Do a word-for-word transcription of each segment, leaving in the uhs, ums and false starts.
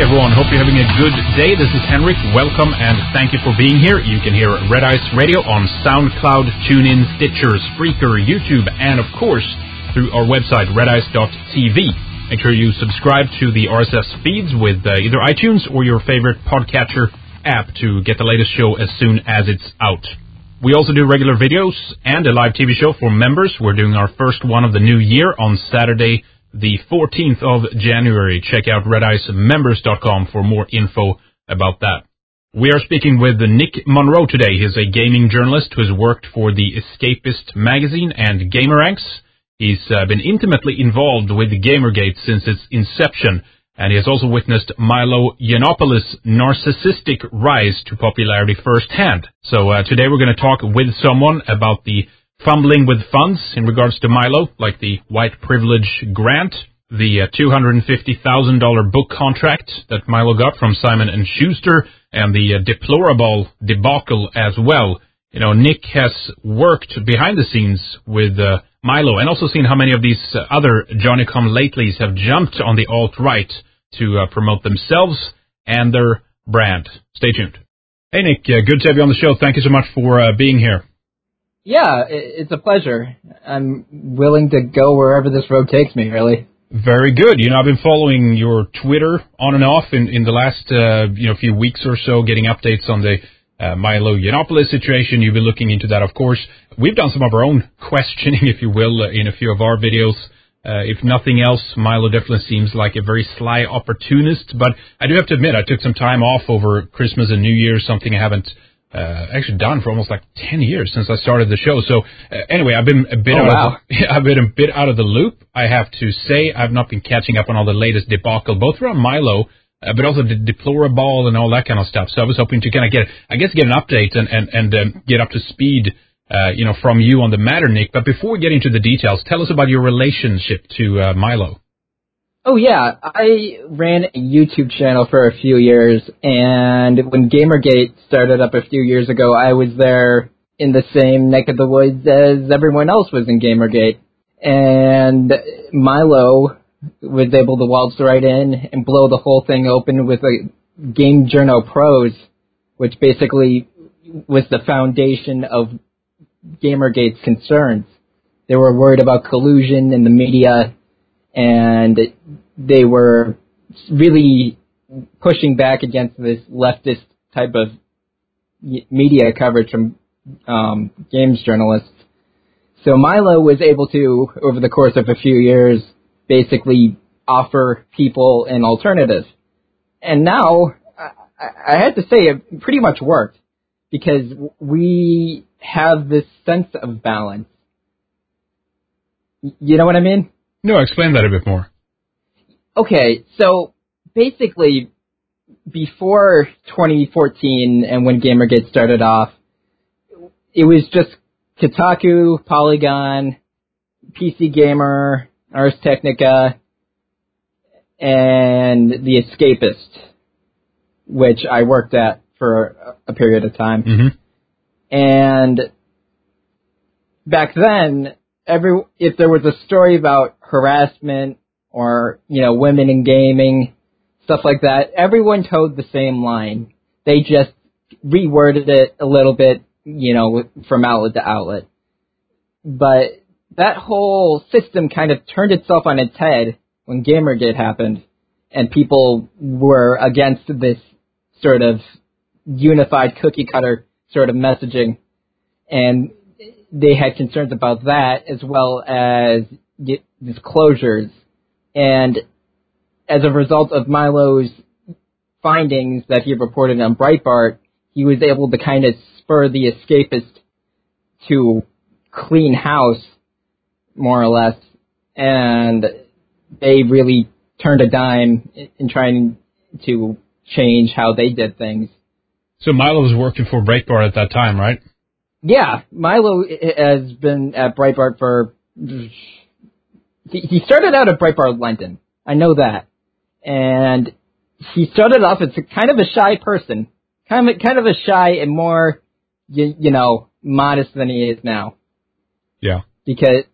everyone, hope you're having a good day. This is Henrik. Welcome and thank you for being here. You can hear Red Ice Radio on SoundCloud, TuneIn, Stitcher, Spreaker, YouTube, and of course through our website red ice dot t v. Make sure you subscribe to the R S S feeds with uh, either iTunes or your favorite podcatcher app to get the latest show as soon as it's out. We also do regular videos and a live T V show for members. We're doing our first one of the new year on Saturday, the fourteenth of January. Check out red ice members dot com for more info about that. We are speaking with Nick Monroe today. He's a gaming journalist who has worked for the Escapist magazine and GamerRanks. He's uh, been intimately involved with Gamergate since its inception, and he has also witnessed Milo Yiannopoulos' narcissistic rise to popularity firsthand. So uh, today we're going to talk with someone about the fumbling with funds in regards to Milo, like the white privilege grant, the uh, two hundred fifty thousand dollars book contract that Milo got from Simon and Schuster, and the uh, deplorable debacle as well. You know, Nick has worked behind the scenes with uh, Milo and also seen how many of these uh, other Johnny-come-latelys have jumped on the alt-right to uh, promote themselves and their brand. Stay tuned. Hey, Nick, uh, good to have you on the show. Thank you so much for uh, being here. Yeah, it's a pleasure. I'm willing to go wherever this road takes me, really. Very good. You know, I've been following your Twitter on and off in, in the last, uh, you know, few weeks or so, getting updates on the uh, Milo Yiannopoulos situation. You've been looking into that, of course. We've done some of our own questioning, if you will, uh, in a few of our videos. Uh, if nothing else, Milo definitely seems like a very sly opportunist. But I do have to admit, I took some time off over Christmas and New Year, something I haven't Uh, actually done for almost like ten years since I started the show. So uh, anyway, I've been a bit oh, out wow. of the, I've been a bit out of the loop. I have to say I've not been catching up on all the latest debacle, both around Milo, uh, but also the deplorable and all that kind of stuff. So I was hoping to kind of get, I guess, get an update and and and um, get up to speed, uh, you know, from you on the matter, Nick. But before we get into the details, tell us about your relationship to uh, Milo. Oh, yeah. I ran a YouTube channel for a few years, and when Gamergate started up a few years ago, I was there in the same neck of the woods as everyone else was in Gamergate. And Milo was able to waltz right in and blow the whole thing open with a Game Journo Pros, which basically was the foundation of Gamergate's concerns. They were worried about collusion in the media, and they were really pushing back against this leftist type of media coverage from um, games journalists. So Milo was able to, over the course of a few years, basically offer people an alternative. And now, I, I had to say, it pretty much worked, because we have this sense of balance. You know what I mean? No, explain that a bit more. Okay, so basically, before twenty fourteen and when Gamergate started off, it was just Kotaku, Polygon, P C Gamer, Ars Technica, and The Escapist, which I worked at for a period of time. Mm-hmm. And back then, every if there was a story about harassment or, you know, women in gaming, stuff like that, everyone towed the same line. They just reworded it a little bit, you know, from outlet to outlet. But that whole system kind of turned itself on its head when Gamergate happened, and people were against this sort of unified cookie-cutter sort of messaging, and they had concerns about that as well as disclosures. And as a result of Milo's findings that he reported on Breitbart, he was able to kind of spur the Escapist to clean house, more or less, and they really turned a dime in trying to change how they did things. So Milo was working for Breitbart at that time, right? Yeah, Milo has been at Breitbart for... He started out at Breitbart London. I know that. And he started off as a kind of a shy person. Kind of, kind of a shy and more, you, you know, modest than he is now. Yeah. Because,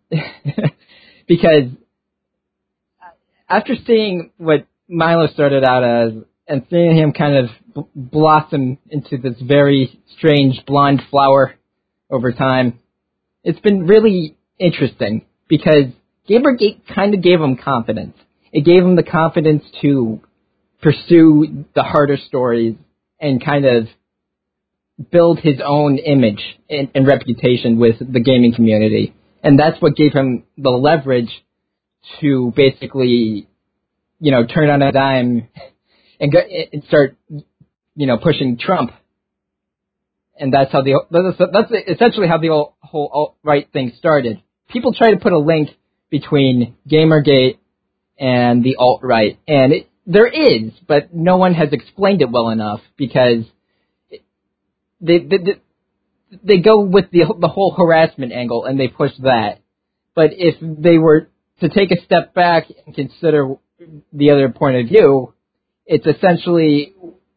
because after seeing what Milo started out as and seeing him kind of b- blossom into this very strange blonde flower over time, it's been really interesting because Gamergate kind of gave him confidence. It gave him the confidence to pursue the harder stories and kind of build his own image and, and reputation with the gaming community. And that's what gave him the leverage to basically, you know, turn on a dime and, go, and start, you know, pushing Trump. And that's how the that's, that's essentially how the whole, whole alt-right thing started. People try to put a link between Gamergate and the alt-right, and it, there is, but no one has explained it well enough because they they, they go with the the whole harassment angle and they push that. But if they were to take a step back and consider the other point of view, it's essentially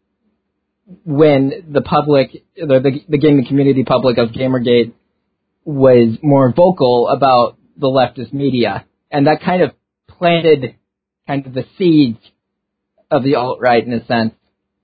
when the public, the, the, the gaming community public of Gamergate was more vocal about the leftist media. And that kind of planted kind of the seeds of the alt-right in a sense.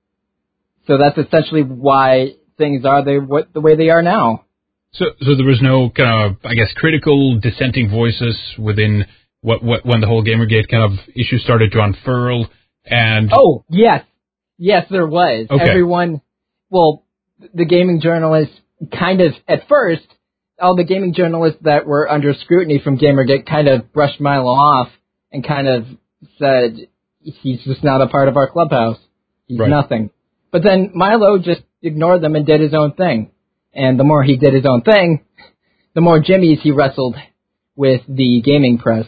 So that's essentially why things are the, what, the way they are now. So, so there was no kind of, I guess, critical dissenting voices within what, what when the whole Gamergate kind of issue started to unfurl, and oh yes, yes there was. Okay. Everyone, well, the gaming journalists kind of at first, all the gaming journalists that were under scrutiny from Gamergate kind of brushed Milo off and kind of said he's just not a part of our clubhouse. He's right. nothing. But then Milo just ignored them and did his own thing. And the more he did his own thing, the more jimmies he wrestled with the gaming press.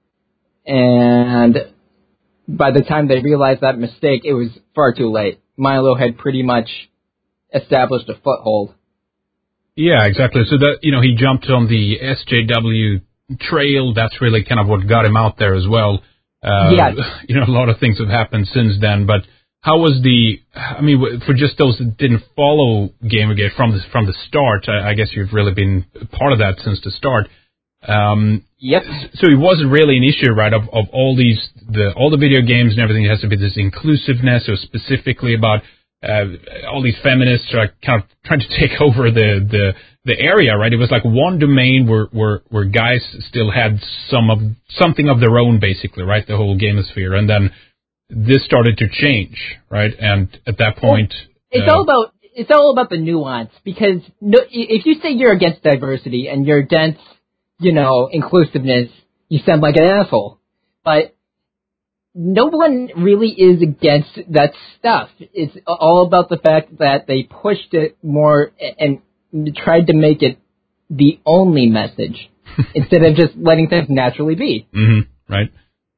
And by the time they realized that mistake, it was far too late. Milo had pretty much established a foothold. Yeah, exactly. So that, you know, he jumped on the S J W trail. That's really kind of what got him out there as well. Uh, yes. You know, a lot of things have happened since then, but how was the, I mean, for just those that didn't follow Gamergate from the, from the start, I, I guess you've really been part of that since the start. Um, yep. So it wasn't really an issue, right, of, of all these, the, all the video games and everything. It has to be this inclusiveness, or specifically about, uh, all these feminists are kind of trying to take over the, the, the area, right? It was like one domain where, where, where guys still had some of, something of their own, basically, right? The whole gamosphere. And then this started to change, right? And at that point, well, it's uh, all about, it's all about the nuance, because no, if you say you're against diversity and you're against, you know, inclusiveness, you sound like an asshole. But no one really is against that stuff. It's all about the fact that they pushed it more and tried to make it the only message instead of just letting things naturally be. Mm-hmm, right.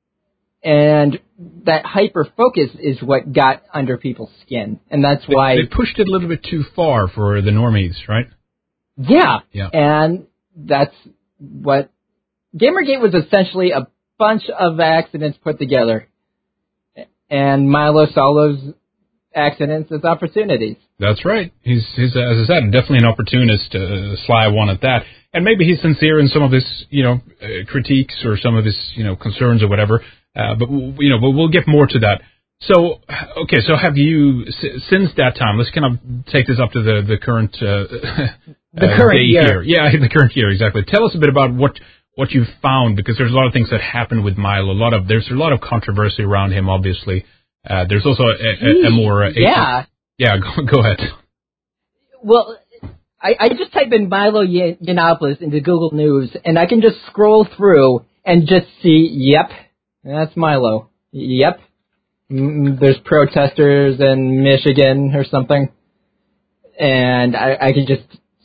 And that hyper focus is what got under people's skin, and that's they, why they pushed it a little bit too far for the normies, right? Yeah, yeah. And that's what Gamergate was, essentially a bunch of accidents put together, and Milo saw those accidents as opportunities. That's right. He's, he's uh, as I said, definitely an opportunist, uh, sly one at that. And maybe he's sincere in some of his, you know, uh, critiques or some of his, you know, concerns or whatever. Uh, but, you know, but we'll get more to that. So, okay, so have you, since that time, let's kind of take this up to the, the current, uh, the uh, current day year. here. Yeah, the current year, exactly. Tell us a bit about what, what you've found, because there's a lot of things that happened with Milo. A lot of, there's a lot of controversy around him, obviously. Uh, there's also a, a, a more, uh, yeah. A, yeah, go, go ahead. Well, I, I just type in Milo Yiannopoulos into Google News, and I can just scroll through and just see, yep, that's Milo. Yep. Mm, there's protesters in Michigan or something. And I, I can just...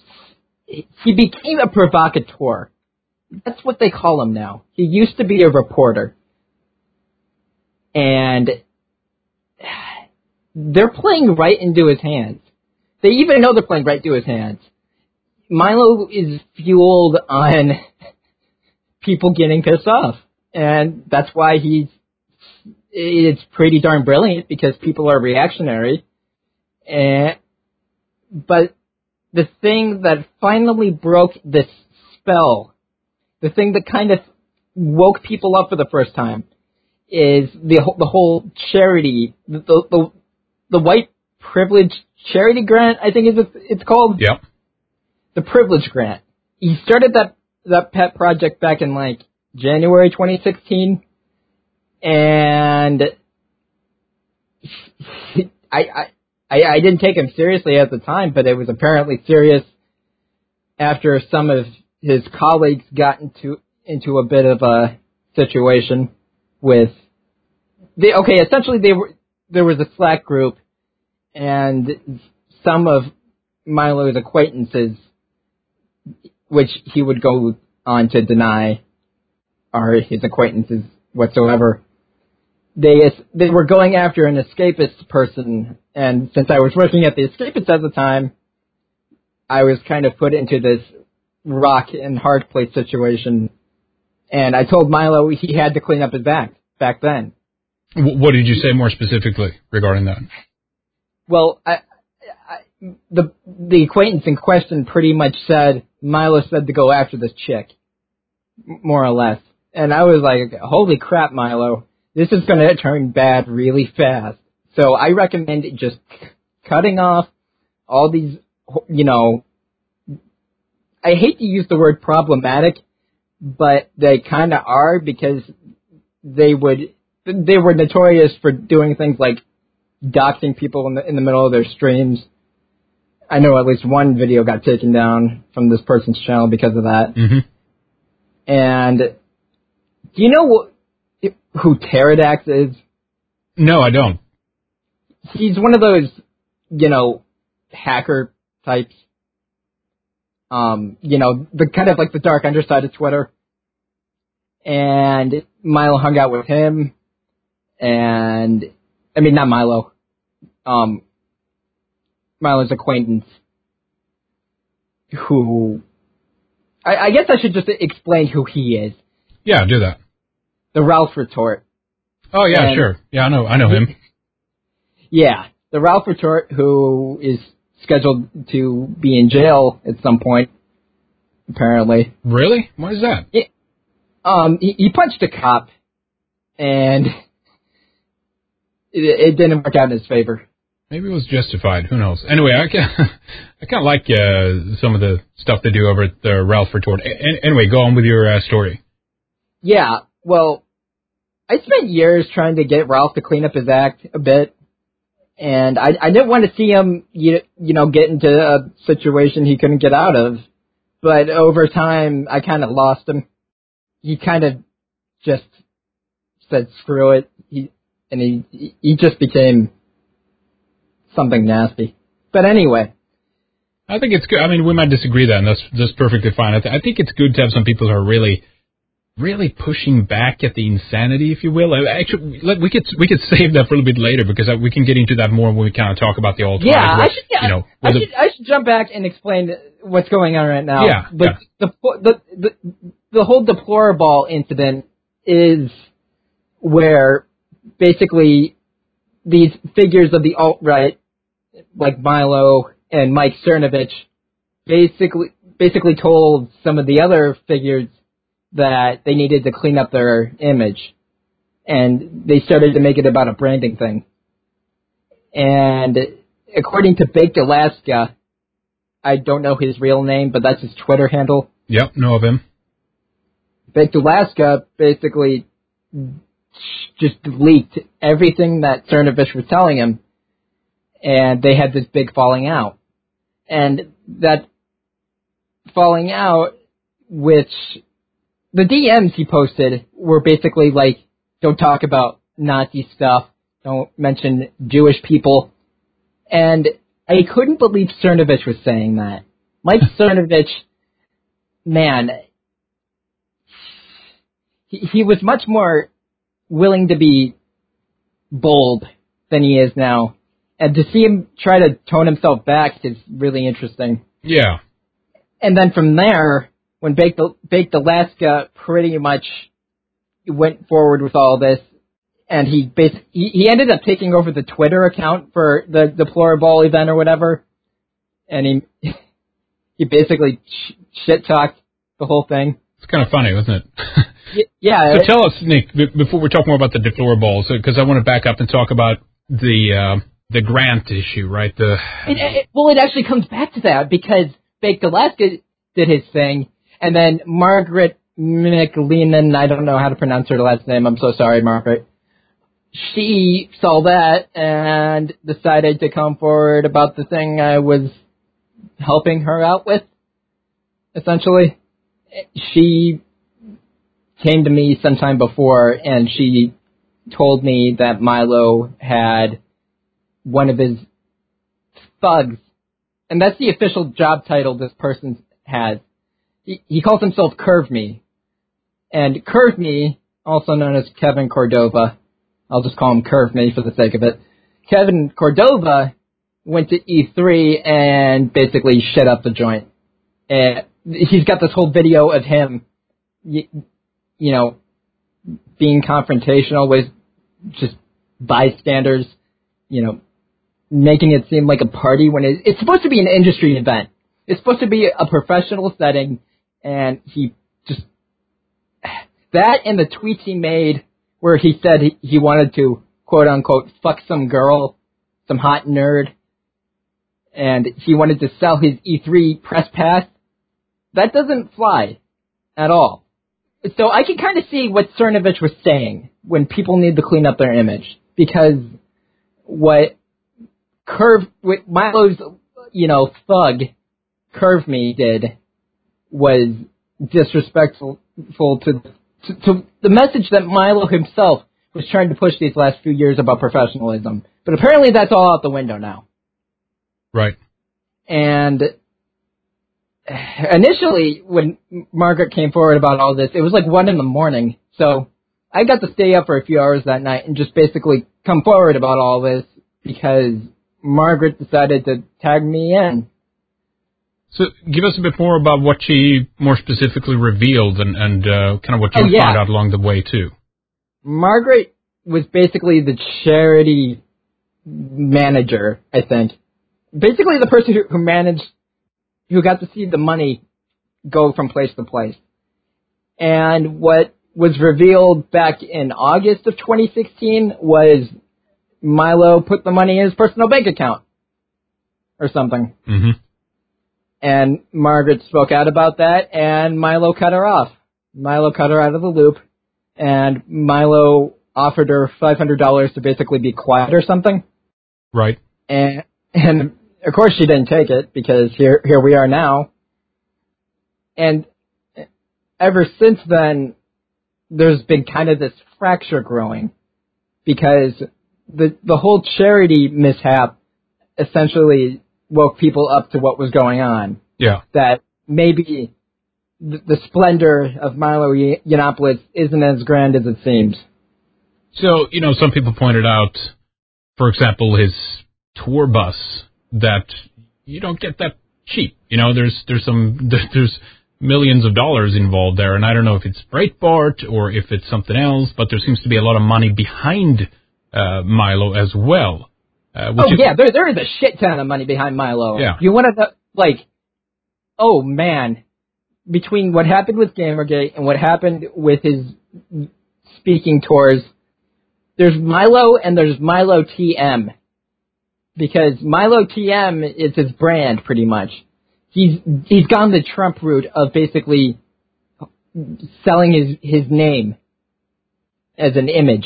He became a provocateur. That's what they call him now. He used to be a reporter. And they're playing right into his hands. They even know they're playing right into his hands. Milo is fueled on people getting pissed off. And that's why he's, it's pretty darn brilliant, because people are reactionary. And, but the thing that finally broke this spell, the thing that kind of woke people up for the first time, is the the whole charity, the the, the White Privilege Charity Grant, I think is it's called. Yep. The Privilege Grant. He started that that pet project back in like January twenty sixteen, and I, I I I didn't take him seriously at the time, but it was apparently serious after some of his colleagues got into into a bit of a situation with they okay essentially they were there was a Slack group, and some of Milo's acquaintances, which he would go on to deny are his acquaintances whatsoever, they they were going after an escapist person, and since I was working at the escapist at the time, I was kind of put into this rock and hard place situation, and I told Milo he had to clean up his act back then. What did you say more specifically regarding that? Well, I, I, the the acquaintance in question pretty much said Milo said to go after this chick, more or less, and I was like, "Holy crap, Milo! This is going to turn bad really fast." So I recommend just c- cutting off all these, you know. I hate to use the word problematic, but they kind of are, because they would. They were notorious for doing things like doxing people in the in the middle of their streams. I know at least one video got taken down from this person's channel because of that. Mm-hmm. And do you know what, who Pterodax is? No, I don't. He's one of those, you know, hacker types. Um, you know, the kind of like the dark underside of Twitter. And Milo hung out with him. And, I mean, not Milo. Um, Milo's acquaintance, who, I, I guess I should just explain who he is. Yeah, do that. The Ralph Retort. Oh yeah, and, sure. Yeah, I know, I know him. Yeah, the Ralph Retort, who is scheduled to be in jail at some point, apparently. Really? Why is that? It, um, he, he punched a cop, and it, it didn't work out in his favor. Maybe it was justified. Who knows? Anyway, I can I kind of like uh, some of the stuff they do over at the Ralph Retort. A- anyway, go on with your uh, story. Yeah, well, I spent years trying to get Ralph to clean up his act a bit, and I, I didn't want to see him, you, you know, get into a situation he couldn't get out of. But over time, I kind of lost him. He kind of just said, "Screw it," he, and he he just became something nasty. But anyway, I think it's good. I mean, we might disagree then. That's that's perfectly fine. I, th- I think it's good to have some people who are really, really pushing back at the insanity, if you will. Actually, let, we could we could save that for a little bit later, because I, we can get into that more when we kind of talk about the alt. Yeah, I should. Yeah, you know, I the, should. I should jump back and explain what's going on right now. Yeah, the, yeah. The, the the the whole Deplorable incident is where basically these figures of the alt-right, like Milo and Mike Cernovich, basically basically told some of the other figures that they needed to clean up their image, and they started to make it about a branding thing. And according to Baked Alaska, I don't know his real name, but that's his Twitter handle. Yep, know of him. Baked Alaska basically just leaked everything that Cernovich was telling him, and they had this big falling out. And that falling out, which the D Ms he posted were basically like, don't talk about Nazi stuff, don't mention Jewish people. And I couldn't believe Cernovich was saying that. Mike Cernovich, man, he, he was much more willing to be bold than he is now. And to see him try to tone himself back is really interesting. Yeah. And then from there, when Baked, Baked Alaska pretty much went forward with all this, and he, bas- he he ended up taking over the Twitter account for the Deplorable event or whatever, and he he basically sh- shit-talked the whole thing. It's kind of funny, wasn't it? y- yeah. So tell us, Nick, b- before we talk more about the Deplorables, because I want to back up and talk about the uh, the grant issue, right? The it, it, well, it actually comes back to that because Baked Alaska did his thing, and then Margaret McLennan, I don't know how to pronounce her last name. I'm so sorry, Margaret. She saw that and decided to come forward about the thing I was helping her out with, essentially. She came to me sometime before, and she told me that Milo had one of his thugs, and that's the official job title this person has. He, he calls himself Curve Me. And Curve Me, also known as Kevin Cordova, I'll just call him Curve Me for the sake of it. Kevin Cordova went to E three and basically shut up the joint. And he's got this whole video of him, you, you know, being confrontational with just bystanders, you know, making it seem like a party when it, it's supposed to be an industry event. It's supposed to be a professional setting, and he just... That and the tweets he made where he said he, he wanted to, quote-unquote, fuck some girl, some hot nerd, and he wanted to sell his E three press pass, that doesn't fly at all. So I can kind of see what Cernovich was saying when people need to clean up their image, because what Curve, what Milo's, you know, thug, Curve Me did was disrespectful to, to, to the message that Milo himself was trying to push these last few years about professionalism. But apparently that's all out the window now. Right. And initially, when Margaret came forward about all this, it was like one in the morning. So I got to stay up for a few hours that night and just basically come forward about all this because Margaret decided to tag me in. So give us a bit more about what she more specifically revealed and, and uh, kind of what you oh, yeah. found out along the way, too. Margaret was basically the charity manager, I think. Basically the person who, who managed, who got to see the money go from place to place. And what was revealed back in August of twenty sixteen was Milo put the money in his personal bank account or something. Mm-hmm. And Margaret spoke out about that, and Milo cut her off. Milo cut her out of the loop, and Milo offered her five hundred dollars to basically be quiet or something. Right. And, and of course she didn't take it, because here here we are now. And ever since then, there's been kind of this fracture growing, because the the whole charity mishap essentially woke people up to what was going on. Yeah. That maybe the, the splendor of Milo Yiannopoulos isn't as grand as it seems. So, you know, some people pointed out, for example, his tour bus, that you don't get that cheap. You know, there's there's some there's millions of dollars involved there, and I don't know if it's Breitbart or if it's something else, but there seems to be a lot of money behind uh, Milo as well. Uh, oh, yeah, there there is a shit ton of money behind Milo. Yeah. You want to, like, oh, man, between what happened with Gamergate and what happened with his speaking tours, there's Milo and there's Milo T M. Because Milo T M is his brand, pretty much. He's he's gone the Trump route of basically selling his, his name as an image.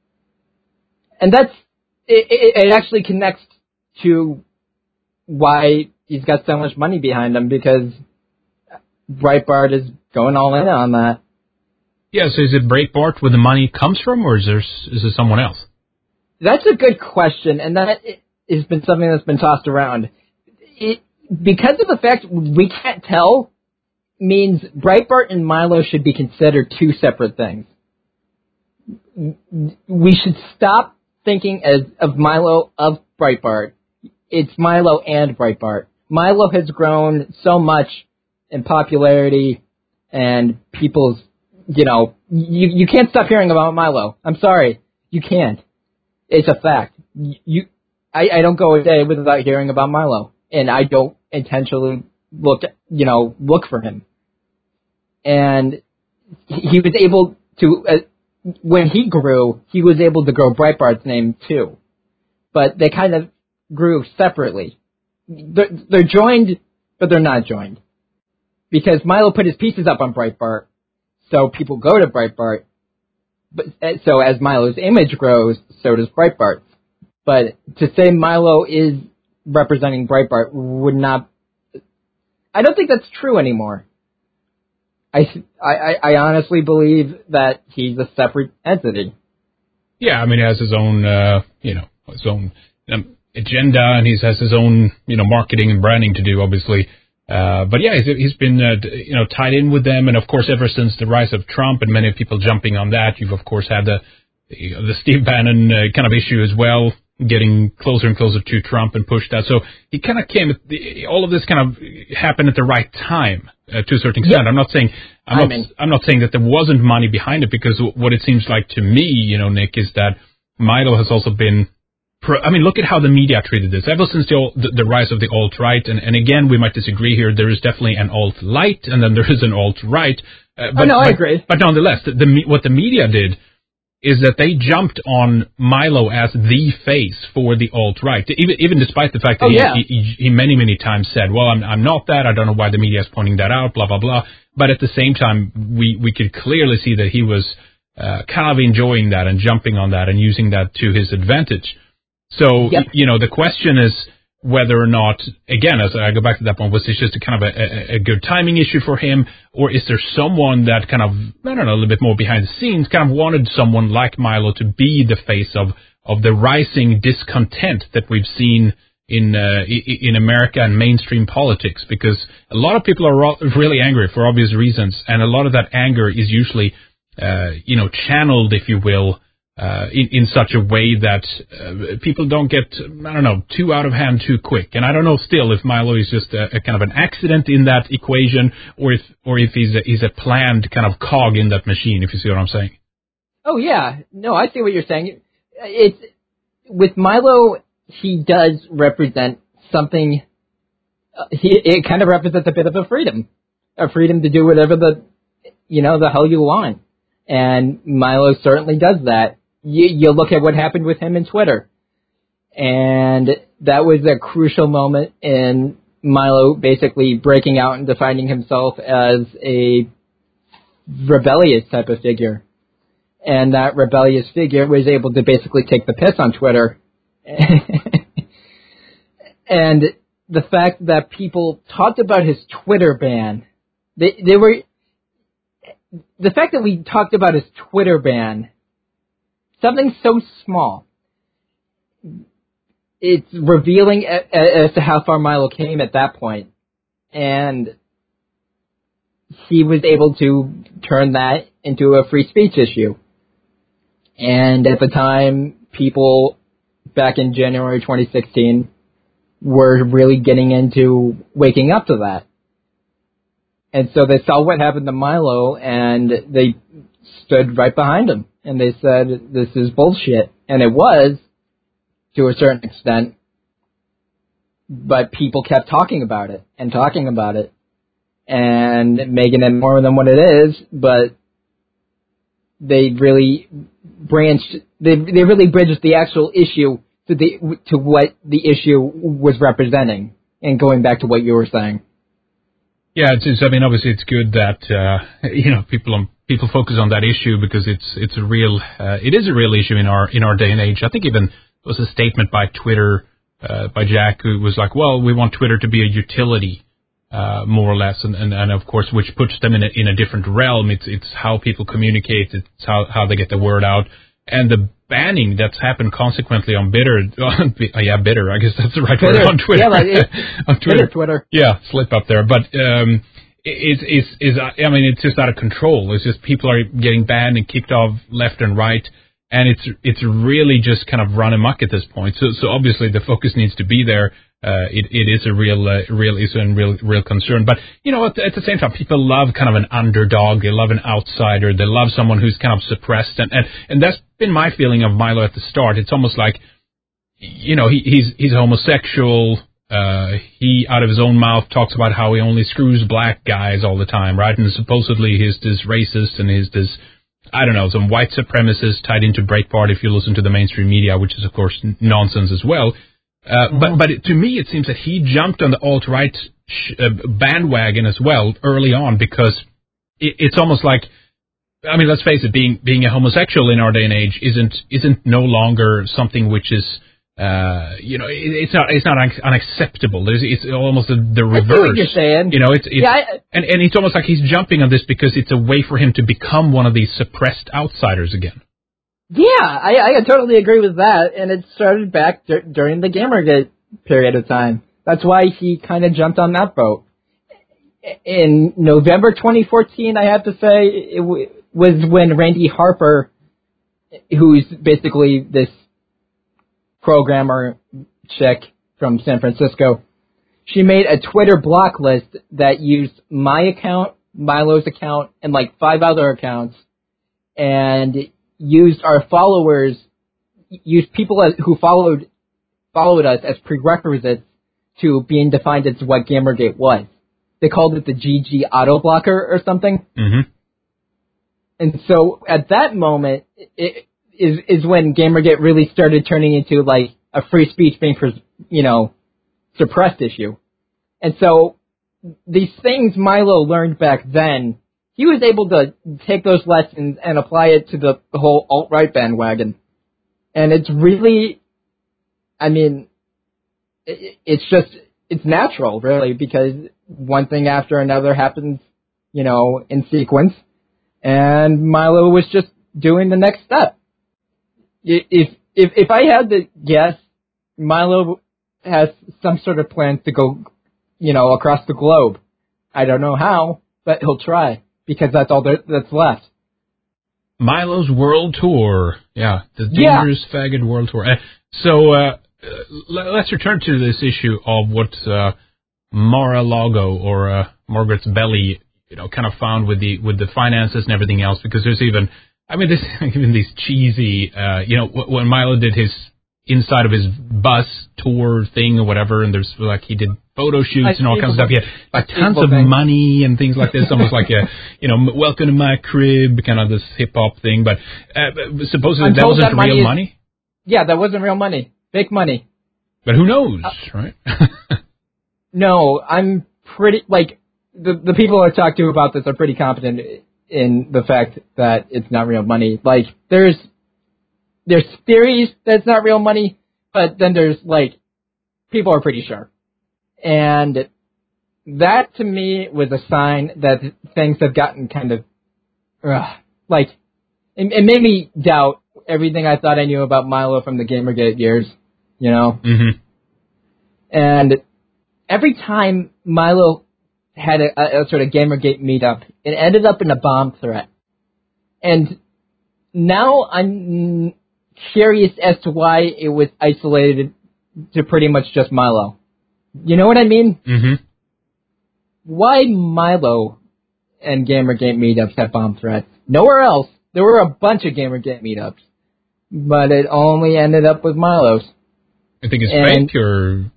And that's... It, it, it actually connects to why he's got so much money behind him, because Breitbart is going all in on that. Yeah, so is it Breitbart where the money comes from, or is there is it someone else? That's a good question, and that has been something that's been tossed around. It, because of the fact we can't tell, means Breitbart and Milo should be considered two separate things. We should stop thinking as of Milo of Breitbart. It's Milo and Breitbart. Milo has grown so much in popularity and people's, you know, you you can't stop hearing about Milo. I'm sorry, you can't. It's a fact. You, I, I don't go a day without hearing about Milo, and I don't intentionally look, you know, look for him. And he was able to. Uh, When he grew, he was able to grow Breitbart's name, too. but they kind of grew separately. They're, they're joined, but they're not joined. Because Milo put his pieces up on Breitbart, so people go to Breitbart. But so as Milo's image grows, so does Breitbart's. But to say Milo is representing Breitbart would not... I don't think that's true anymore. I, I, I honestly believe that he's a separate entity. Yeah, I mean, he has his own, uh, you know, his own um, agenda, and he has his own, you know, marketing and branding to do, obviously. Uh, but yeah, he's, he's been, uh, you know, tied in with them, and of course, ever since the rise of Trump, and many people jumping on that, you've of course had the the, the Steve Bannon uh, kind of issue as well, getting closer and closer to Trump and pushed that. So he kind of came. The, all of this kind of happened at the right time uh, to a certain extent. Yeah. I'm not saying I'm not, I'm not saying that there wasn't money behind it, because what it seems like to me, you know, Nick, is that Milo has also been. I mean, look at how the media treated this. Ever since the, the, the rise of the alt-right, and, and again, we might disagree here, there is definitely an alt-light, and then there is an alt-right. Uh, but, oh, no, I but, agree. But nonetheless, the, the, what the media did is that they jumped on Milo as the face for the alt-right, even, even despite the fact that oh, he, yeah. he, he many, many times said, well, I'm, I'm not that, I don't know why the media is pointing that out, blah, blah, blah. But at the same time, we, we could clearly see that he was uh, kind of enjoying that and jumping on that and using that to his advantage. So, yep. you know, the question is whether or not, again, as I go back to that point, was this just a kind of a, a, a good timing issue for him, or is there someone that kind of, I don't know, a little bit more behind the scenes, kind of wanted someone like Milo to be the face of, of the rising discontent that we've seen in uh, in America and mainstream politics? Because a lot of people are really angry for obvious reasons, and a lot of that anger is usually, uh, you know, channeled, if you will, Uh, in, in such a way that uh, people don't get, I don't know, too out of hand too quick. And I don't know still if Milo is just a, a kind of an accident in that equation, or if or if he's a, he's a planned kind of cog in that machine, if you see what I'm saying. Oh, yeah. No, I see what you're saying. It's, with Milo, he does represent something, uh, he, it kind of represents a bit of a freedom. A freedom to do whatever the, you know, the hell you want. And Milo certainly does that. You, you look at what happened with him in Twitter, and that was a crucial moment in Milo basically breaking out and defining himself as a rebellious type of figure. And that rebellious figure was able to basically take the piss on Twitter. And the fact that people talked about his Twitter ban, they, they were, the fact that we talked about his Twitter ban, something so small, it's revealing as to how far Milo came at that point. And he was able to turn that into a free speech issue. And at the time, people back in January twenty sixteen were really getting into waking up to that. And so they saw what happened to Milo, and they stood right behind him. And they said, this is bullshit. And it was, to a certain extent. But people kept talking about it, and talking about it, and making it more than what it is. But they really branched, they, they really bridged the actual issue to the to what the issue was representing. And going back to what you were saying. Yeah, it's, it's, I mean, obviously it's good that, uh, you know, people on, people focus on that issue, because it's, it's a real, uh, it is a real issue in our, in our day and age. I think even there was a statement by Twitter, uh, by Jack, who was like, well, we want Twitter to be a utility, uh, more or less. And, and, and of course, which puts them in a, in a different realm. It's, it's how people communicate. It's how, how they get the word out. And the banning that's happened consequently on Bitter, oh, yeah, Bitter, I guess that's the right Bitter. word, on Twitter. Yeah, like it, on Twitter. Bitter Twitter. Yeah, slip up there. But um, it's, it's, it's, I mean, it's just out of control. It's just people are getting banned and kicked off left and right. And it's it's really just kind of run amok at this point. So so obviously the focus needs to be there. Uh, it it is a real uh, real issue and real real concern. But you know, at, at the same time, people love kind of an underdog. They love an outsider. They love someone who's kind of suppressed. And and, and that's been my feeling of Milo at the start. It's almost like, you know, he, he's he's homosexual. Uh, he out of his own mouth talks about how he only screws black guys all the time, right? And supposedly he's this racist and he's this I don't know, some white supremacists tied into Breitbart if you listen to the mainstream media, which is, of course, n- nonsense as well. Uh, mm-hmm. But but it, to me, it seems that he jumped on the alt-right sh- uh, bandwagon as well early on because it, it's almost like, I mean, let's face it, being being a homosexual in our day and age isn't isn't no longer something which is, uh, you know, it, it's not it's not un- unacceptable. It's, it's almost the, the reverse. I see what you're saying. You know, it's, it's yeah, I, and and it's almost like he's jumping on this because it's a way for him to become one of these suppressed outsiders again. Yeah, I, I totally agree with that, and it started back dur- during the Gamergate period of time. That's why he kind of jumped on that boat. In November twenty fourteen, I have to say, it w- was when Randy Harper, who's basically this programmer chick from San Francisco, she made a Twitter block list that used my account, Milo's account, and like five other accounts, and used our followers, used people as, who followed followed us as prerequisites to being defined as what Gamergate was. They called it the G G auto blocker or something. Mm-hmm. And so at that moment it is is when Gamergate really started turning into like a free speech being, you know, suppressed issue. And so these things Milo learned back then, he was able to take those lessons and apply it to the whole alt-right bandwagon. And it's really, I mean, it, it's just, it's natural, really, because one thing after another happens, you know, in sequence. And Milo was just doing the next step. If, if, if I had to guess, Milo has some sort of plans to go, you know, across the globe. I don't know how, but he'll try. Because that's all there, that's left. Milo's World Tour. Yeah, the Dangerous yeah. Faggot World Tour. Uh, so uh, let's return to this issue of what uh, Mar-a-Lago or uh, Margaret's Belly, you know, kind of found with the with the finances and everything else. Because there's even, I mean, there's even these cheesy, uh, you know, when Milo did his inside of his bus tour thing or whatever, and there's like he did photo shoots and all kinds of stuff. He had like tons of things. money and things like this, almost like a, you know, welcome to my crib, kind of this hip hop thing. But uh, supposedly that wasn't that money real is, money. Yeah, that wasn't real money. Fake money. But who knows, uh, right? No, I'm pretty like the the people I talk to about this are pretty confident in the fact that it's not real money. Like there's. There's theories that it's not real money, but then there's, like, people are pretty sure. And that, to me, was a sign that things have gotten kind of, ugh, like, it, it made me doubt everything I thought I knew about Milo from the Gamergate years, you know? Mm-hmm. And every time Milo had a, a, a sort of Gamergate meetup, it ended up in a bomb threat. And now I'm curious as to why it was isolated to pretty much just Milo. You know what I mean? Mm-hmm. Why Milo and Gamergate meetups have bomb threats? Nowhere else. There were a bunch of Gamergate meetups, but it only ended up with Milo's. I think it's and fake, or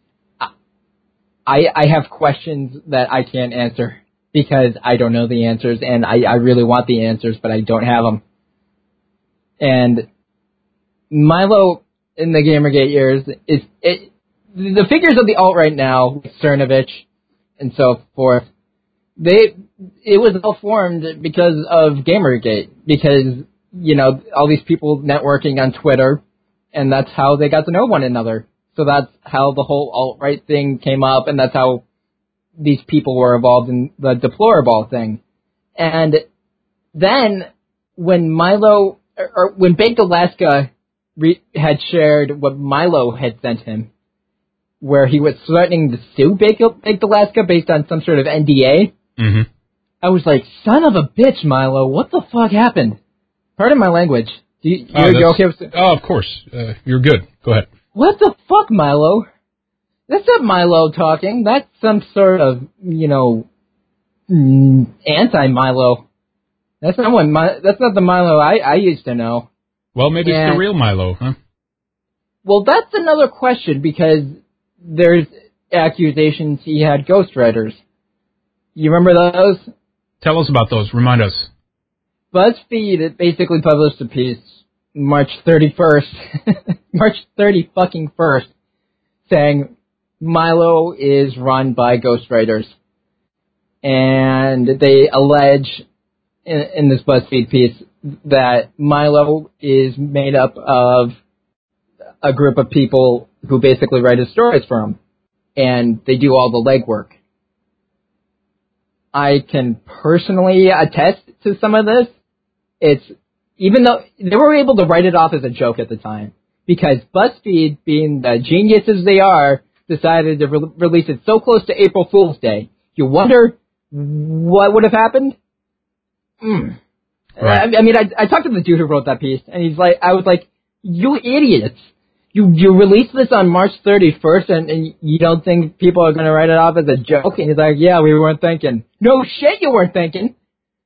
I I have questions that I can't answer because I don't know the answers, and I, I really want the answers, but I don't have them. And Milo in the Gamergate years is it, the figures of the alt right now, Cernovich and so forth. They it was all formed because of Gamergate, because you know all these people networking on Twitter, and that's how they got to know one another. So that's how the whole alt right thing came up, and that's how these people were involved in the Deplorable thing. And then when Milo or when Baked Alaska Re- had shared what Milo had sent him, where he was threatening to sue Baked, Baked Alaska based on some sort of N D A. Mm-hmm. I was like, son of a bitch, Milo, what the fuck happened? Pardon my language. Do you, oh, you're, you're okay with Oh, of course. Uh, you're good. Go ahead. What the fuck, Milo? That's not Milo talking. That's some sort of, you know, mm, anti-Milo. That's not what my, that's not the Milo I, I used to know. Well, maybe and, it's the real Milo, huh? Well, that's another question, because there's accusations he had ghostwriters. You remember those? Tell us about those. Remind us. BuzzFeed basically published a piece March thirty-first, March thirty fucking first, saying Milo is run by ghostwriters. And they allege in, in this BuzzFeed piece that Milo is made up of a group of people who basically write his stories for him. And they do all the legwork. I can personally attest to some of this. It's, even though they were able to write it off as a joke at the time, because BuzzFeed, being the geniuses they are, decided to re- release it so close to April Fool's Day. You wonder what would have happened? Mm. Right. I, I mean, I, I talked to the dude who wrote that piece, and he's like, I was like, you idiots. You you released this on March thirty-first, and, and you don't think people are going to write it off as a joke? And he's like, yeah, we weren't thinking. No shit, you weren't thinking.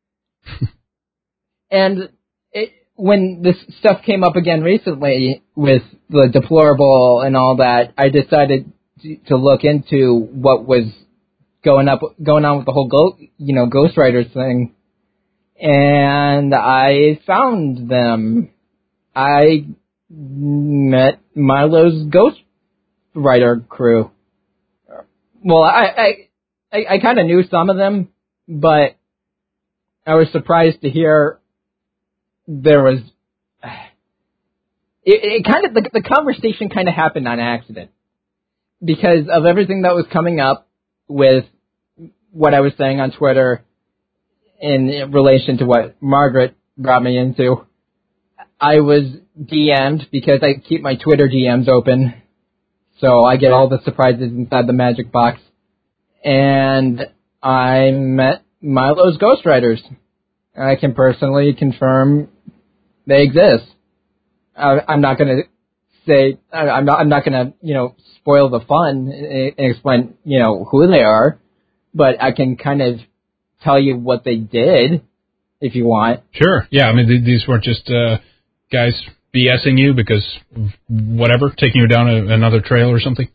And it, when this stuff came up again recently with the deplorable and all that, I decided to, to look into what was going up, going on with the whole go, you know, ghostwriters thing, and I found them. I met Milo's ghostwriter crew. Well, I I I, I kind of knew some of them, but I was surprised to hear there was. It, it kind of the, the conversation kind of happened on accident because of everything that was coming up with what I was saying on Twitter in relation to what Margaret brought me into. I was D M'd because I keep my Twitter D Ms open, so I get all the surprises inside the magic box. And I met Milo's ghostwriters. I can personally confirm they exist. I, I'm not going to say I, I'm not. I'm not going to you know spoil the fun and, and explain you know who they are, but I can kind of tell you what they did if you want. Sure. Yeah. I mean, th- these weren't just uh, guys BSing you because whatever, taking you down a, another trail or something.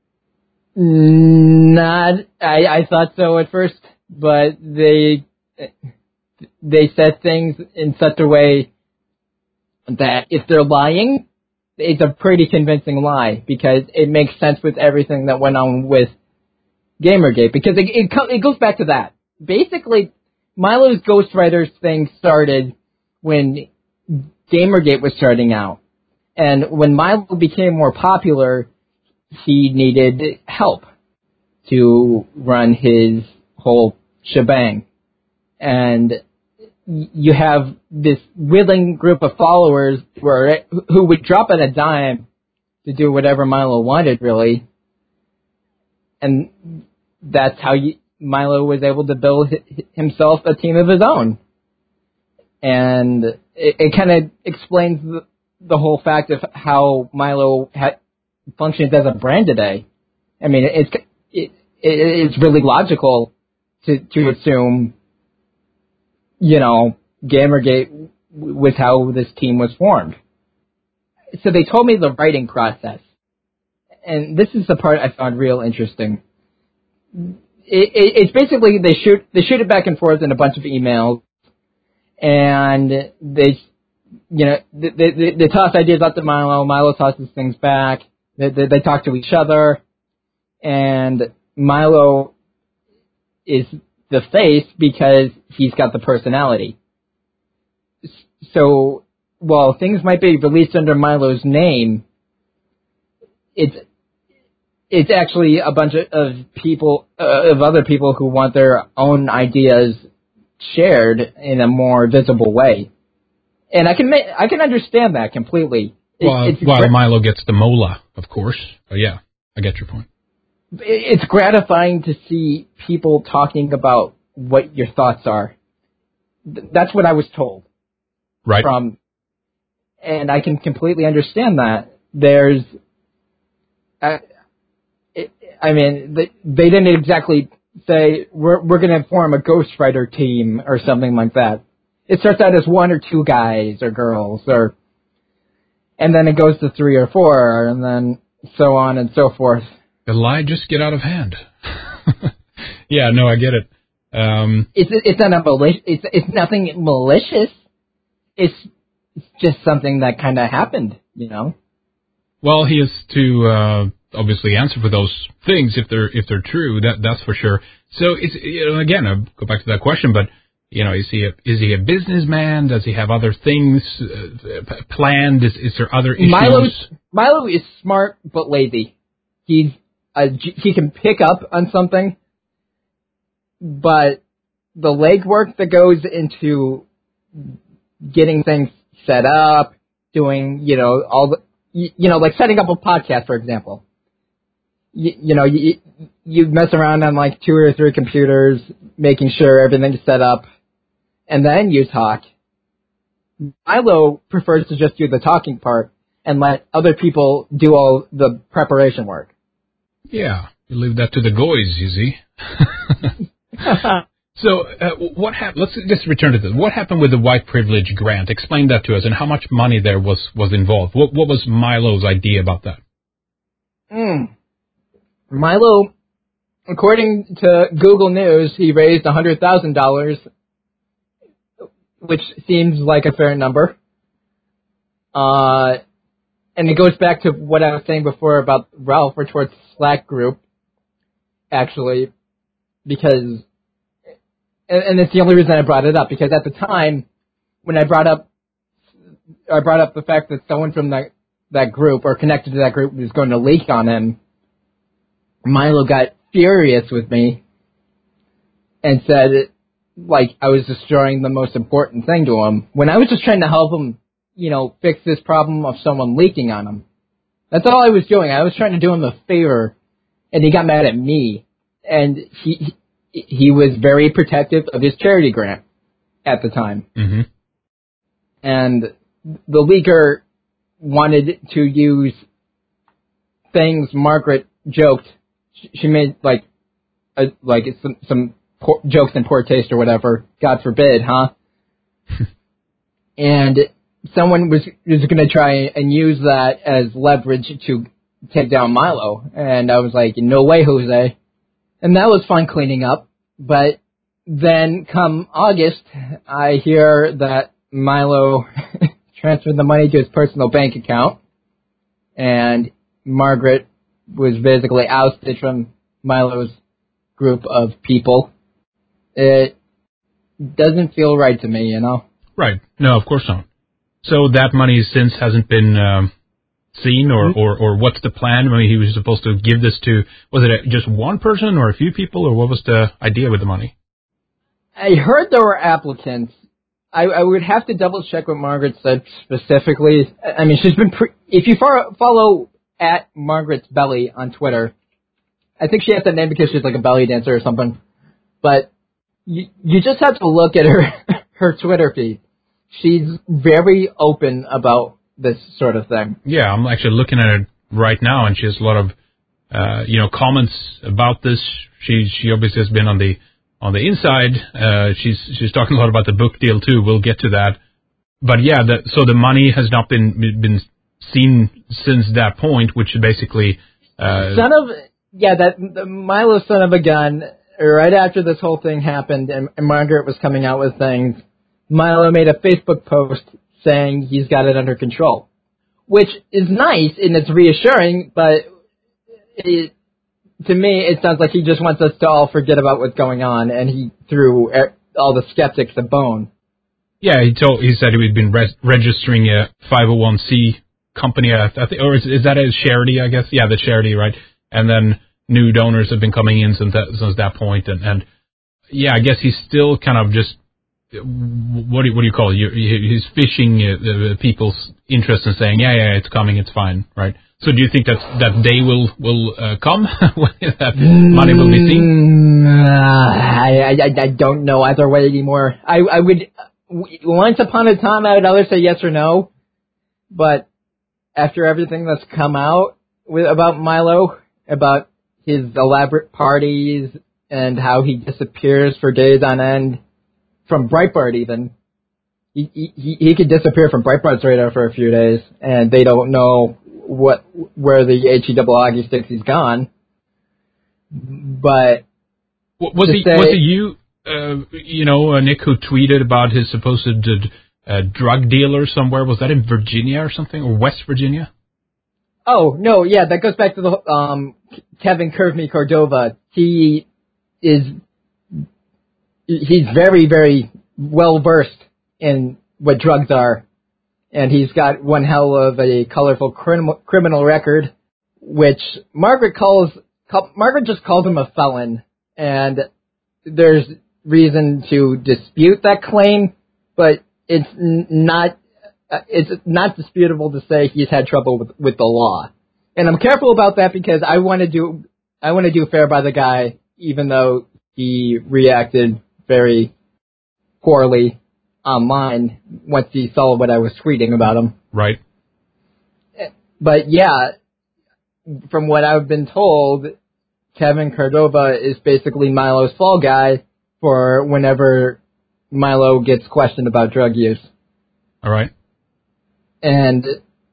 Not. I, I thought so at first, but they they said things in such a way that if they're lying, it's a pretty convincing lie because it makes sense with everything that went on with Gamergate. Because it it, it goes back to that. Basically, Milo's ghostwriters thing started when Gamergate was starting out. And when Milo became more popular, he needed help to run his whole shebang. And you have this willing group of followers who, are, who would drop at a dime to do whatever Milo wanted, really. And that's how you, Milo was able to build himself a team of his own. And it, it kind of explains the, the whole fact of how Milo ha- functions as a brand today. I mean, it's it, it, it's really logical to to assume, you know, Gamergate was how this team was formed. So they told me the writing process, and this is the part I found real interesting. It, it, it's basically they shoot they shoot it back and forth in a bunch of emails, and they, you know, they, they, they toss ideas out to Milo. Milo tosses things back. They, they, they talk to each other, and Milo is the face because he's got the personality. So while things might be released under Milo's name, it's it's actually a bunch of, of people uh, of other people who want their own ideas shared in a more visible way, and I can ma- I can understand that completely. It, well, it's while gra- Milo gets the mola, of course. But yeah, I get your point. It's gratifying to see people talking about what your thoughts are. That's what I was told. Right. From, and I can completely understand that. There's, uh, it, I mean, they, they didn't exactly say we're we're going to form a ghostwriter team or something like that. It starts out as one or two guys or girls, or, and then it goes to three or four, and then so on and so forth. The lie just get out of hand. Yeah, no, I get it. Um, It's it's not a malicious. It's it's nothing malicious. it's, it's just something that kind of happened, you know? Well, he has to uh, obviously answer for those things if they're if they're true. That that's for sure. So it's you know again I'll go back to that question, but you know is he a, is he a businessman? Does he have other things uh, planned? Is is there other issues? Milo's, Milo is smart but lazy. He's a, he can pick up on something, but the legwork that goes into getting things set up, doing you know all the You, you know, like setting up a podcast, for example. You, you know, you, you mess around on like two or three computers, making sure everything's set up, and then you talk. Milo prefers to just do the talking part and let other people do all the preparation work. Yeah, you leave that to the guys, you see. So, uh, what happened? Let's just return to this. What happened with the white privilege grant? Explain that to us, and how much money there was, was involved. What what was Milo's idea about that? Mm. Milo, according to Google News, he raised one hundred thousand dollars, which seems like a fair number. Uh, and it goes back to what I was saying before about Ralph Richwards' Slack group, actually, because... And it's the only reason I brought it up, because at the time, when I brought up, I brought up the fact that someone from that that group or connected to that group was going to leak on him, Milo got furious with me and said, like, I was destroying the most important thing to him, when I was just trying to help him, you know, fix this problem of someone leaking on him. That's all I was doing. I was trying to do him a favor, and he got mad at me, and he... he He was very protective of his charity grant at the time. Mm-hmm. And the leaker wanted to use things Margaret joked. She made, like, a, like some, some poor, jokes in poor taste or whatever. God forbid, huh? And someone was, was going to try and use that as leverage to take down Milo. And I was like, no way, Jose. And that was fun cleaning up, but then come August, I hear that Milo transferred the money to his personal bank account, and Margaret was basically ousted from Milo's group of people. It doesn't feel right to me, you know? Right. No, of course not. So that money since hasn't been... Um seen, or, mm-hmm. or, or what's the plan? I mean, he was supposed to give this to, was it just one person or a few people, or what was the idea with the money? I heard there were applicants. I, I would have to double check what Margaret said specifically. I mean, she's been, pre- if you far, follow at Margaret's Belly on Twitter, I think she has that name because she's like a belly dancer or something, but you, you just have to look at her, her Twitter feed. She's very open about this sort of thing. Yeah, I'm actually looking at it right now, and she has a lot of, uh, you know, comments about this. She she obviously has been on the on the inside. Uh, she's she's talking a lot about the book deal too. We'll get to that. But yeah, the, so the money has not been been seen since that point, which is basically uh, son of yeah that the Milo son of a gun. Right after this whole thing happened, and, and Margaret was coming out with things, Milo made a Facebook post saying he's got it under control, which is nice and it's reassuring, but it, to me it sounds like he just wants us to all forget about what's going on, and he threw all the skeptics a bone. Yeah, he told he said he'd been re- registering a five oh one c company, I think, or is, is that a charity? I guess yeah, the charity, right? And then new donors have been coming in since that since that point, and, and yeah, I guess he's still kind of just. What do you, what do you call it? He's fishing uh, people's interest and saying, yeah, yeah, it's coming, it's fine, right? So do you think that that day will will uh, come when that money will be seen? Mm, I, I I don't know either way anymore. I I would once upon a time I would either say yes or no, but after everything that's come out with about Milo, about his elaborate parties and how he disappears for days on end. From Breitbart, even he, he he could disappear from Breitbart's radar for a few days, and they don't know what where the H E double hockey sticks he's gone. But was he say, was it you uh, you know uh, Nick, who tweeted about his supposed uh, a drug dealer somewhere. Was that in Virginia or something, or West Virginia? Oh, no, yeah, that goes back to the um, Kevin Curvy Cordova. He is, he's very, very well versed in what drugs are, and he's got one hell of a colorful crim- criminal record, which Margaret calls, call, Margaret just calls him a felon, and there's reason to dispute that claim, but it's n- not it's not disputable to say he's had trouble with, with the law. And I'm careful about that because I want to do I want to do fair by the guy, even though he reacted very poorly online once he saw what I was tweeting about him. Right. But yeah, from what I've been told, Kevin Cordova is basically Milo's fall guy for whenever Milo gets questioned about drug use. All right. And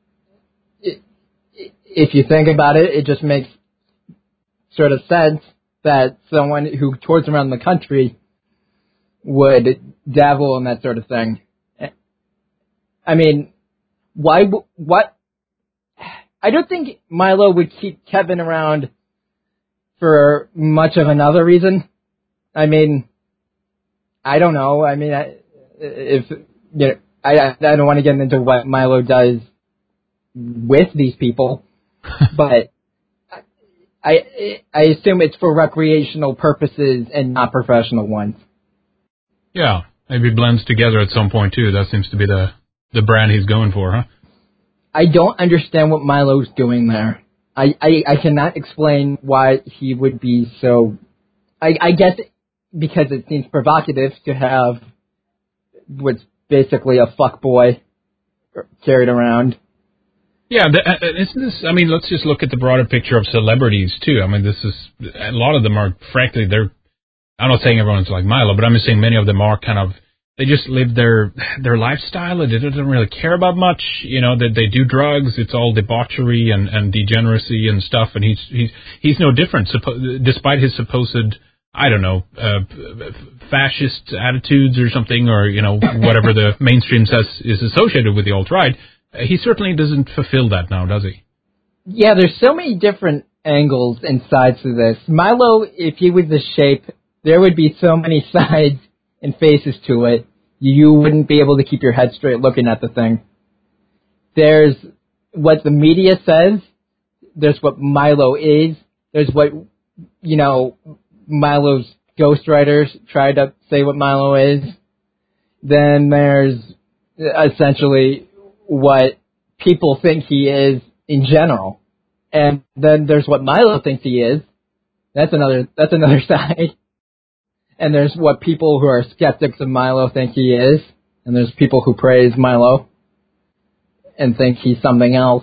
if you think about it, it just makes sort of sense that someone who tours around the country would dabble in that sort of thing. I mean, why, what, I don't think Milo would keep Kevin around for much of another reason. I mean, I don't know. I mean, I, if, you know, I, I don't want to get into what Milo does with these people, but I I assume it's for recreational purposes and not professional ones. Yeah, maybe blends together at some point too. That seems to be the, the brand he's going for, huh? I don't understand what Milo's doing there. I, I, I cannot explain why he would be so... I, I guess because it seems provocative to have what's basically a fuckboy carried around. Yeah, the, uh, isn't this... I mean, let's just look at the broader picture of celebrities, too. I mean, this is... A lot of them are, frankly, they're... I'm not saying everyone's like Milo, but I'm just saying many of them are kind of... They just live their their lifestyle, and they don't really care about much. You know, that they, they do drugs. It's all debauchery and, and degeneracy and stuff, and he's he's he's no different, suppo- despite his supposed... I don't know, uh, fascist attitudes or something, or, you know, whatever the mainstream says is associated with the alt-right. Uh, he certainly doesn't fulfill that now, does he? Yeah, there's so many different angles and sides to this. Milo, if he was the shape, there would be so many sides and faces to it. You wouldn't be able to keep your head straight looking at the thing. There's what the media says. There's what Milo is. There's what, you know... Milo's ghostwriters try to say what Milo is. Then there's essentially what people think he is in general. And then there's what Milo thinks he is. That's another that's another side. And there's what people who are skeptics of Milo think he is. And there's people who praise Milo and think he's something else.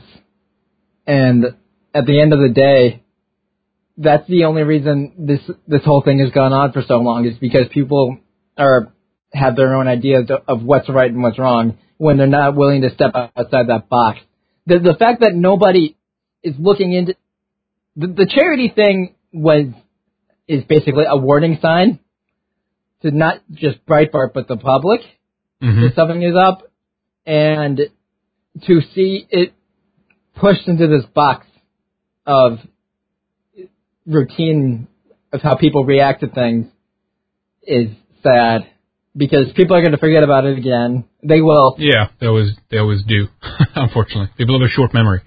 And at the end of the day, that's the only reason this this whole thing has gone on for so long, is because people are have their own ideas of what's right and what's wrong when they're not willing to step outside that box. The the fact that nobody is looking into the, the charity thing was is basically a warning sign to not just Breitbart but the public mm-hmm. that something is up, and to see it pushed into this box of routine of how people react to things is sad, because people are going to forget about it again. They will. Yeah, they always they always do. Unfortunately, people have a short memory.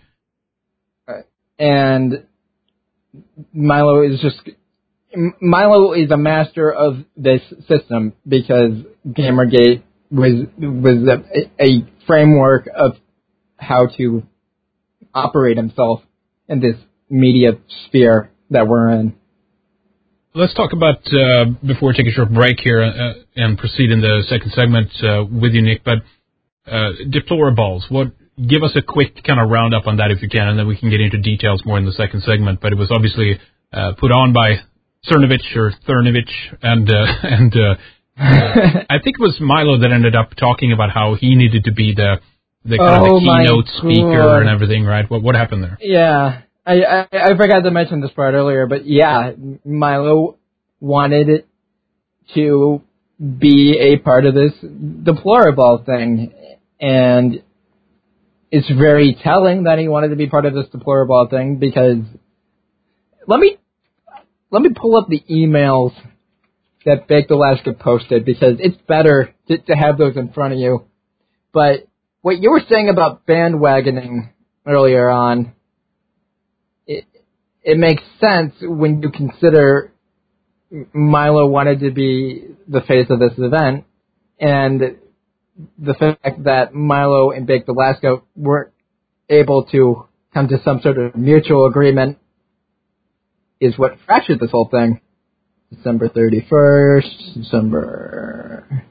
And Milo is just Milo is a master of this system, because Gamergate was was a, a framework of how to operate himself in this media sphere that we're in. Let's talk about, uh, before we take a short break here uh, and proceed in the second segment uh, with you, Nick, but uh, deplorables. What? Give us a quick kind of roundup on that if you can, and then we can get into details more in the second segment. But it was obviously uh, put on by Cernovich or Thurnovich, and uh, and uh, I think it was Milo that ended up talking about how he needed to be the the kind oh of the keynote God. speaker and everything, right? What what happened there? Yeah. I, I I forgot to mention this part earlier, but yeah, Milo wanted to be a part of this deplorable thing. And it's very telling that he wanted to be part of this deplorable thing because let me let me pull up the emails that Baked Alaska posted because it's better to, to have those in front of you. But what you were saying about bandwagoning earlier on, it, it makes sense when you consider Milo wanted to be the face of this event, and the fact that Milo and Baked Alaska weren't able to come to some sort of mutual agreement is what fractured this whole thing. December thirty-first, December...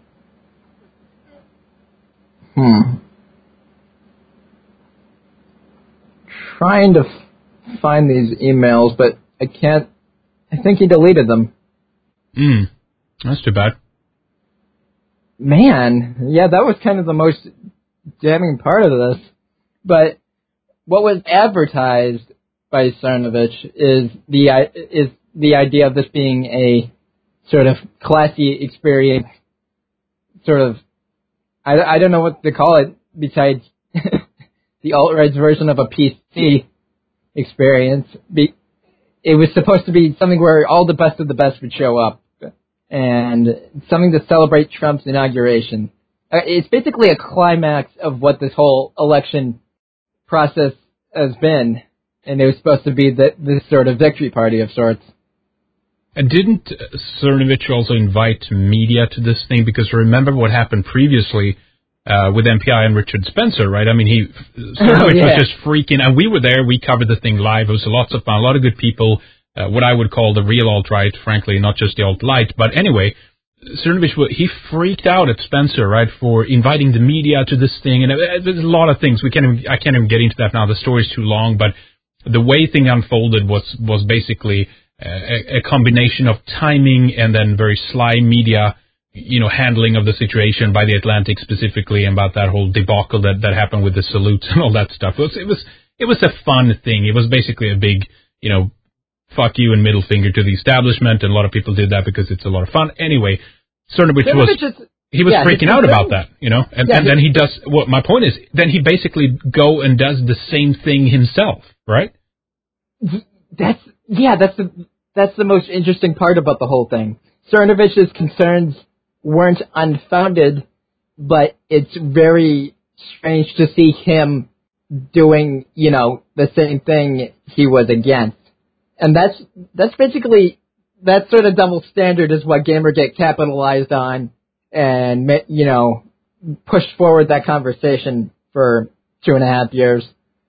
Hmm. Trying to f- find these emails, but I can't... I think he deleted them. Hmm. That's too bad. Man, yeah, that was kind of the most damning part of this. But what was advertised by Cernovich is the is the idea of this being a sort of classy experience, sort of, I, I don't know what to call it besides the alt-right's version of a P C experience. Be, it was supposed to be something where all the best of the best would show up, and something to celebrate Trump's inauguration. Uh, it's basically a climax of what this whole election process has been, and it was supposed to be the, this sort of victory party of sorts. And didn't Cernovich also invite media to this thing? Because remember what happened previously uh, with M P I and Richard Spencer, right? I mean, he Cernovich oh, yeah. was just freaking, and we were there. We covered the thing live. It was lots of fun, a lot of good people. Uh, what I would call the real alt-right, frankly, not just the alt-light. But anyway, Cernovich, he freaked out at Spencer, right, for inviting the media to this thing. And uh, there's a lot of things. We can't even, I can't even get into that now. The story's too long. But the way thing unfolded was, was basically a, a combination of timing and then very sly media, you know, handling of the situation by the Atlantic specifically, and about that whole debacle that, that happened with the salutes and all that stuff. It was, it was, it was a fun thing. It was basically a big, you know, fuck you and middle finger to the establishment, and a lot of people did that because it's a lot of fun. Anyway, Cernovich was, just, he was yeah, freaking out about that, you know, and, yeah, and then he does, what my point is, then he basically go and does the same thing himself, right? That's, yeah, that's the, that's the most interesting part about the whole thing. Cernovich's concerns weren't unfounded, but it's very strange to see him doing, you know, the same thing he was against. And that's that's basically, that sort of double standard is what Gamergate capitalized on and, you know, pushed forward that conversation for two and a half years,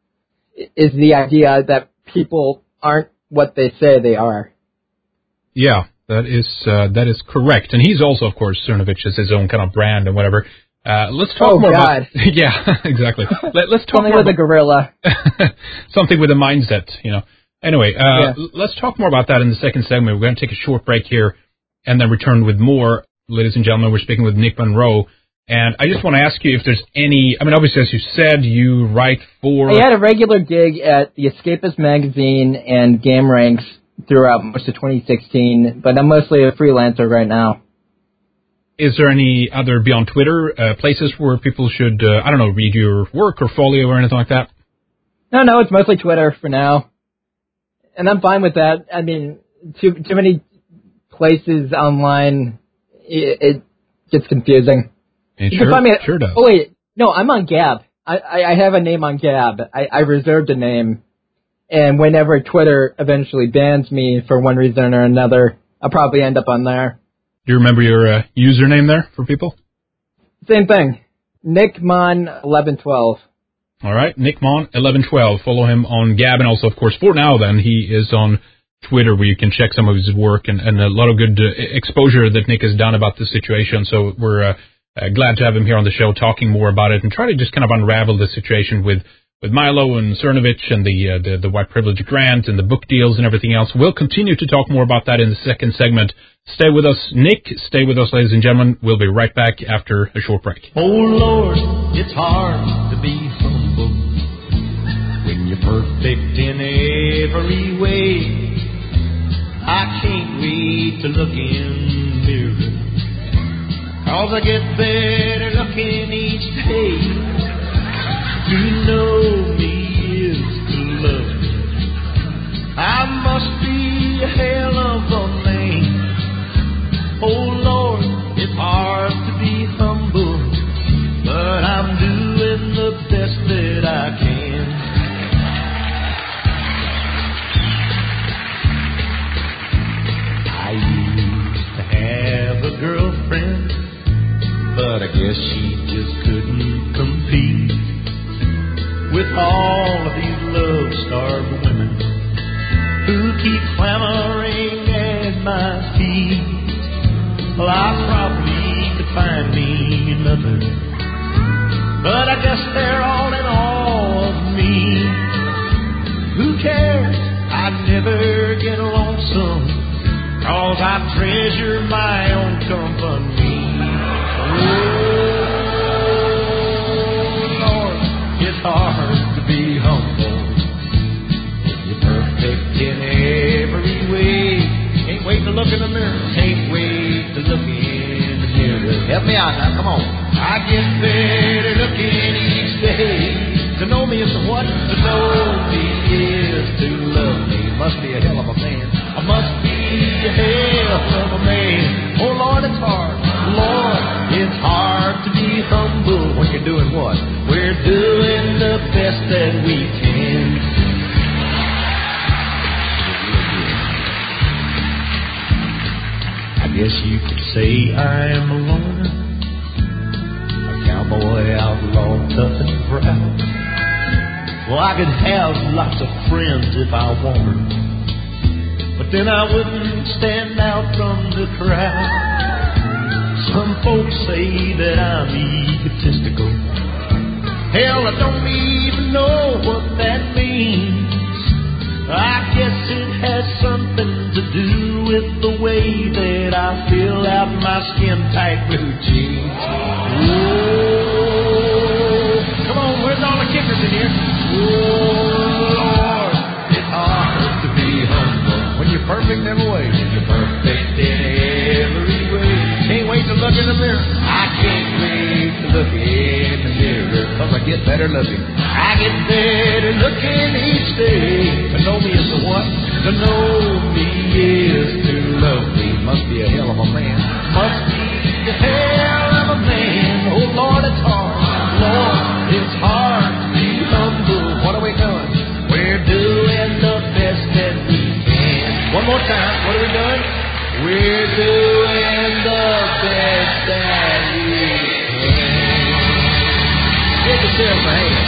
is the idea that people aren't what they say they are. Yeah, that is uh, that is correct. And he's also, of course, Cernovich is his own kind of brand and whatever. Uh, let's talk oh, more God. about... yeah, exactly. Let, let's talk Something more with about, a gorilla. Something with a mindset, you know. Anyway, uh, yeah. let's talk more about that in the second segment. We're going to take a short break here and then return with more. Ladies and gentlemen, we're speaking with Nick Monroe. And I just want to ask you if there's any... I mean, obviously, as you said, you write for... I had a regular gig at The Escapist magazine and GameRanks throughout most of twenty sixteen, but I'm mostly a freelancer right now. Is there any other, beyond Twitter, uh, places where people should, uh, I don't know, read your work or follow you or anything like that? No, no, it's mostly Twitter for now. And I'm fine with that. I mean, too too many places online, it, it gets confusing. It you sure, can find me at, sure does. Oh, wait. No, I'm on Gab. I, I, I have a name on Gab. I, I reserved a name. And whenever Twitter eventually bans me for one reason or another, I'll probably end up on there. Do you remember your uh, username there for people? Same thing. Nick Mon eleven twelve. All right, Nick Mon eleven twelve. Follow him on Gab, and also, of course, for now, then, he is on Twitter, where you can check some of his work and, and a lot of good uh, exposure that Nick has done about the situation. So we're uh, uh, glad to have him here on the show talking more about it and try to just kind of unravel the situation with, with Milo and Cernovich and the, uh, the the white privilege grant and the book deals and everything else. We'll continue to talk more about that in the second segment. Stay with us, Nick. Stay with us, ladies and gentlemen. We'll be right back after a short break. Oh, Lord, it's hard to be humble when you're perfect in every way. I can't wait to look in the mirror 'cause I get better looking each day. To know me is to love me. I must be a hell of a man. Oh Lord, it's hard to be humble, but I'm doing the best that I can. I used to have a girlfriend, but I guess she just couldn't compete with all of these love-starved women who keep clamoring at my feet. Well, I probably could find me another, but I guess they're all in awe of me. Who cares? I never get lonesome, 'cause I treasure my own company. Oh, Lord, it's hard to be humble. You're perfect in every way. Can't wait to look in the mirror. Can't wait to look in the mirror. Help me out now, come on. I get better looking each day. To know me is to what? To know me is to love me. Must be a hell of a man. I must be a hell of a man. Oh Lord, it's hard. Lord, it's hard to be humble when you're doing what? We're doing the best that we can. I guess you could say I'm a loner, a cowboy outlaw, tough and proud. Well, I could have lots of friends if I wanted, but then I wouldn't stand out from the crowd. Some folks say that I'm egotistical. Hell, I don't even know what that means. I guess it has something to do with the way that I fill out my skin-tight blue jeans. Oh, come on, where's all the kickers in here? Oh, Lord, it's hard to be humble when you're perfect in every way. You're perfect in every way. Can't wait to look in the mirror. I can't wait to look in the mirror, 'cause I get better looking. I get better looking each day. To know me is to what? To know me is to love me. Must be a hell of a man. Must be a hell of a man. Oh Lord, it's hard. Lord, it's hard to be humble. What are we doing? We're doing the best that we can. One more time. What are we doing? We're doing the best that we can. Give yourself a hand.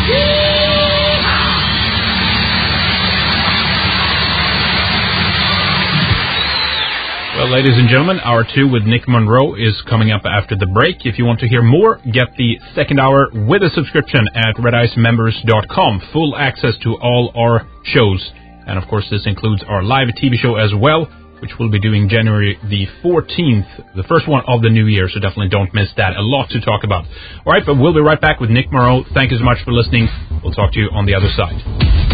Well, ladies and gentlemen, hour two with Nick Monroe is coming up after the break. If you want to hear more, get the second hour with a subscription at red ice members dot com. Full access to all our shows. And, of course, this includes our live T V show as well, which we'll be doing January the fourteenth, the first one of the new year, so definitely don't miss that. A lot to talk about. All right, but we'll be right back with Nick Monroe. Thank you so much for listening. We'll talk to you on the other side.